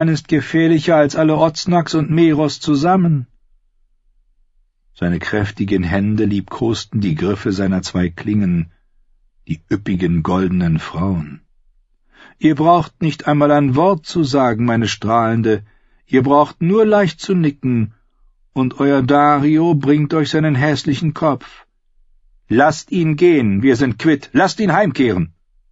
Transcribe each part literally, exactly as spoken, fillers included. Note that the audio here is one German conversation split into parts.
ist gefährlicher als alle Oznaks und Meros zusammen.« Seine kräftigen Hände liebkosten die Griffe seiner zwei Klingen, die üppigen goldenen Frauen. »Ihr braucht nicht einmal ein Wort zu sagen, meine Strahlende, ihr braucht nur leicht zu nicken, und euer Dario bringt euch seinen hässlichen Kopf. Lasst ihn gehen, wir sind quitt, lasst ihn heimkehren!«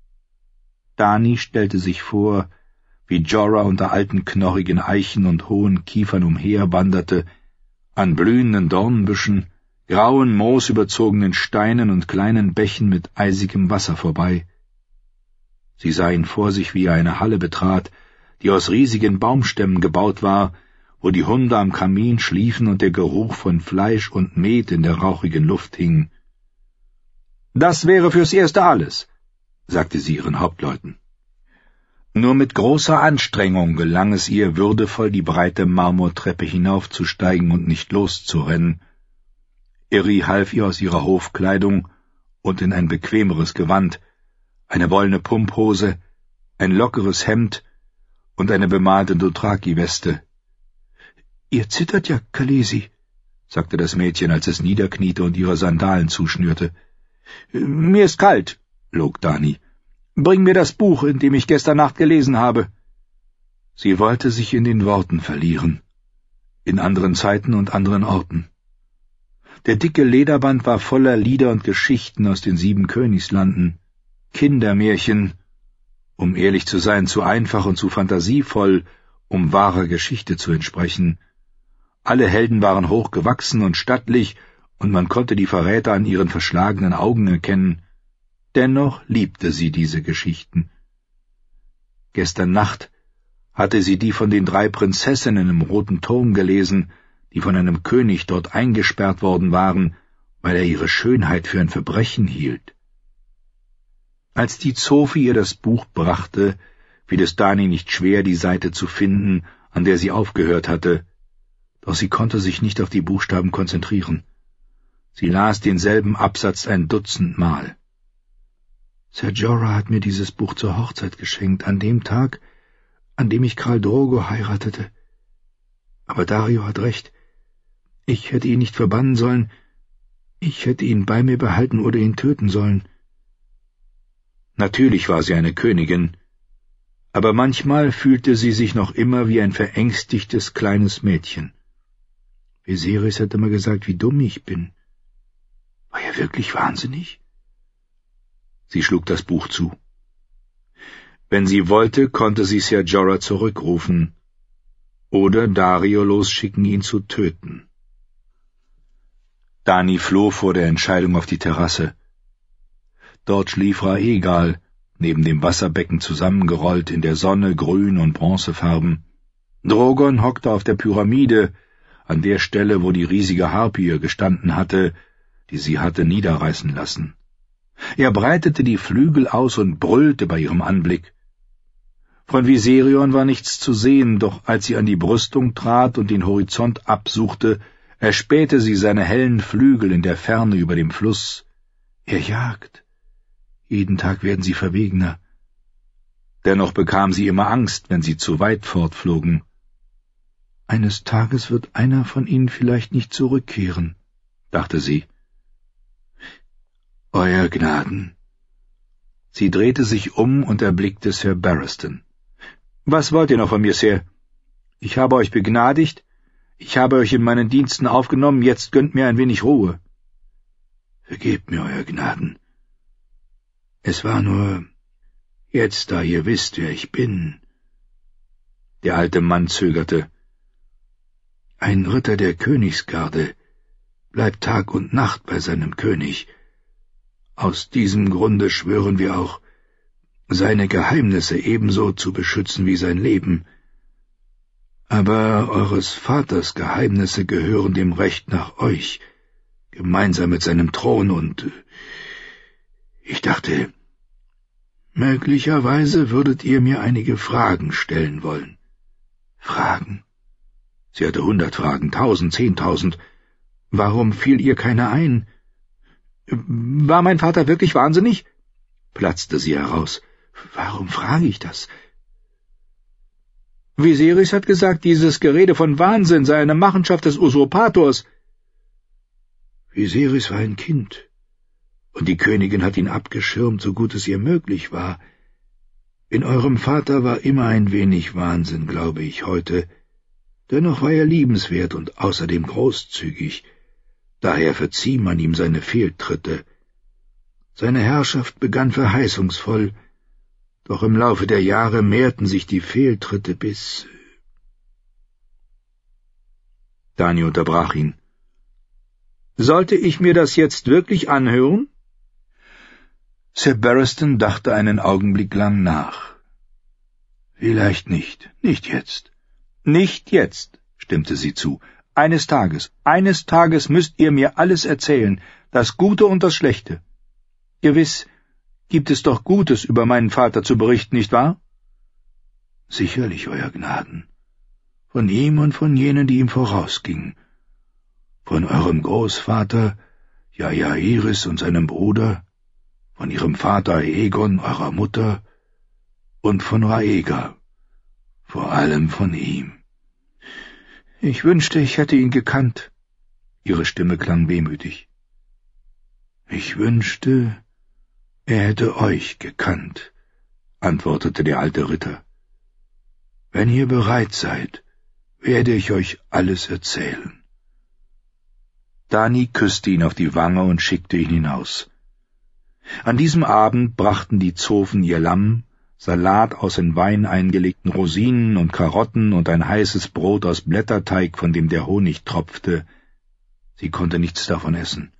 Dani stellte sich vor, wie Jorah unter alten knorrigen Eichen und hohen Kiefern umherwanderte, an blühenden Dornbüschen, grauen, moosüberzogenen Steinen und kleinen Bächen mit eisigem Wasser vorbei. Sie sah ihn vor sich, wie er eine Halle betrat, die aus riesigen Baumstämmen gebaut war, wo die Hunde am Kamin schliefen und der Geruch von Fleisch und Met in der rauchigen Luft hing. »Das wäre fürs Erste alles«, sagte sie ihren Hauptleuten. Nur mit großer Anstrengung gelang es ihr, würdevoll die breite Marmortreppe hinaufzusteigen und nicht loszurennen. Irri half ihr aus ihrer Hofkleidung und in ein bequemeres Gewand, eine wollene Pumphose, ein lockeres Hemd und eine bemalte Dothraki-Weste. »Ihr zittert ja, Khaleesi«, sagte das Mädchen, als es niederkniete und ihre Sandalen zuschnürte. »Mir ist kalt«, log Dani. »Bring mir das Buch, in dem ich gestern Nacht gelesen habe.« Sie wollte sich in den Worten verlieren, in anderen Zeiten und anderen Orten. Der dicke Lederband war voller Lieder und Geschichten aus den sieben Königslanden, Kindermärchen, um ehrlich zu sein, zu einfach und zu fantasievoll, um wahrer Geschichte zu entsprechen. Alle Helden waren hochgewachsen und stattlich, und man konnte die Verräter an ihren verschlagenen Augen erkennen. Dennoch liebte sie diese Geschichten. Gestern Nacht hatte sie die von den drei Prinzessinnen im Roten Turm gelesen, die von einem König dort eingesperrt worden waren, weil er ihre Schönheit für ein Verbrechen hielt. Als die Zofe ihr das Buch brachte, fiel es Dani nicht schwer, die Seite zu finden, an der sie aufgehört hatte, doch sie konnte sich nicht auf die Buchstaben konzentrieren. Sie las denselben Absatz ein Dutzend Mal. »Ser Jorah hat mir dieses Buch zur Hochzeit geschenkt, an dem Tag, an dem ich Khal Drogo heiratete. Aber Dario hat recht. Ich hätte ihn nicht verbannen sollen. Ich hätte ihn bei mir behalten oder ihn töten sollen.« Natürlich war sie eine Königin, aber manchmal fühlte sie sich noch immer wie ein verängstigtes kleines Mädchen. Viserys hat immer gesagt, wie dumm ich bin. War er wirklich wahnsinnig? Sie schlug das Buch zu. Wenn sie wollte, konnte sie Ser Jorah zurückrufen oder Dario losschicken, ihn zu töten. Dani floh vor der Entscheidung auf die Terrasse. Dort schlief Rhaegal, neben dem Wasserbecken zusammengerollt, in der Sonne grün und bronzefarben. Drogon hockte auf der Pyramide, an der Stelle, wo die riesige Harpie gestanden hatte, die sie hatte niederreißen lassen. Er breitete die Flügel aus und brüllte bei ihrem Anblick. Von Viserion war nichts zu sehen, doch als sie an die Brüstung trat und den Horizont absuchte, erspähte sie seine hellen Flügel in der Ferne über dem Fluss. Er jagt. Jeden Tag werden sie verwegener. Dennoch bekam sie immer Angst, wenn sie zu weit fortflogen. »Eines Tages wird einer von ihnen vielleicht nicht zurückkehren«, dachte sie. »Euer Gnaden.« Sie drehte sich um und erblickte Sir Barristan. »Was wollt ihr noch von mir, Sir? Ich habe euch begnadigt, ich habe euch in meinen Diensten aufgenommen, jetzt gönnt mir ein wenig Ruhe.« »Vergebt mir, Euer Gnaden. Es war nur jetzt, da ihr wisst, wer ich bin.« Der alte Mann zögerte. »Ein Ritter der Königsgarde bleibt Tag und Nacht bei seinem König. Aus diesem Grunde schwören wir auch, seine Geheimnisse ebenso zu beschützen wie sein Leben. Aber eures Vaters Geheimnisse gehören dem Recht nach euch, gemeinsam mit seinem Thron, und ich dachte, möglicherweise würdet ihr mir einige Fragen stellen wollen.« »Fragen?« Sie hatte hundert Fragen, tausend, zehntausend. Warum fiel ihr keine ein? »War mein Vater wirklich wahnsinnig?« platzte sie heraus. »Warum frage ich das?« Viserys hat gesagt, dieses Gerede von Wahnsinn sei eine Machenschaft des Usurpators. Viserys war ein Kind, und die Königin hat ihn abgeschirmt, so gut es ihr möglich war. In eurem Vater war immer ein wenig Wahnsinn, glaube ich, heute. Dennoch war er liebenswert und außerdem großzügig. Daher verzieh man ihm seine Fehltritte. Seine Herrschaft begann verheißungsvoll, doch im Laufe der Jahre mehrten sich die Fehltritte bis... Dany unterbrach ihn. »Sollte ich mir das jetzt wirklich anhören?« Sir Barristan dachte einen Augenblick lang nach. »Vielleicht nicht, nicht jetzt.« »Nicht jetzt«, stimmte sie zu. »Eines Tages, eines Tages müsst ihr mir alles erzählen, das Gute und das Schlechte. Gewiss gibt es doch Gutes über meinen Vater zu berichten, nicht wahr?« »Sicherlich, Euer Gnaden. Von ihm und von jenen, die ihm vorausgingen. Von eurem Großvater, Jaehaerys und seinem Bruder, von ihrem Vater Aegon, eurer Mutter, und von Rhaegar, vor allem von ihm.« »Ich wünschte, ich hätte ihn gekannt.« Ihre Stimme klang wehmütig. »Ich wünschte, er hätte euch gekannt«, antwortete der alte Ritter. »Wenn ihr bereit seid, werde ich euch alles erzählen.« Dany küsste ihn auf die Wange und schickte ihn hinaus. An diesem Abend brachten die Zofen ihr Lamm, Salat aus in Wein eingelegten Rosinen und Karotten und ein heißes Brot aus Blätterteig, von dem der Honig tropfte. Sie konnte nichts davon essen.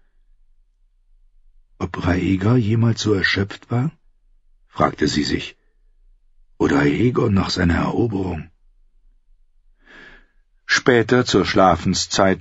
»Ob Rhaegar jemals so erschöpft war?« fragte sie sich. »Oder Aegon nach seiner Eroberung?« Später zur Schlafenszeit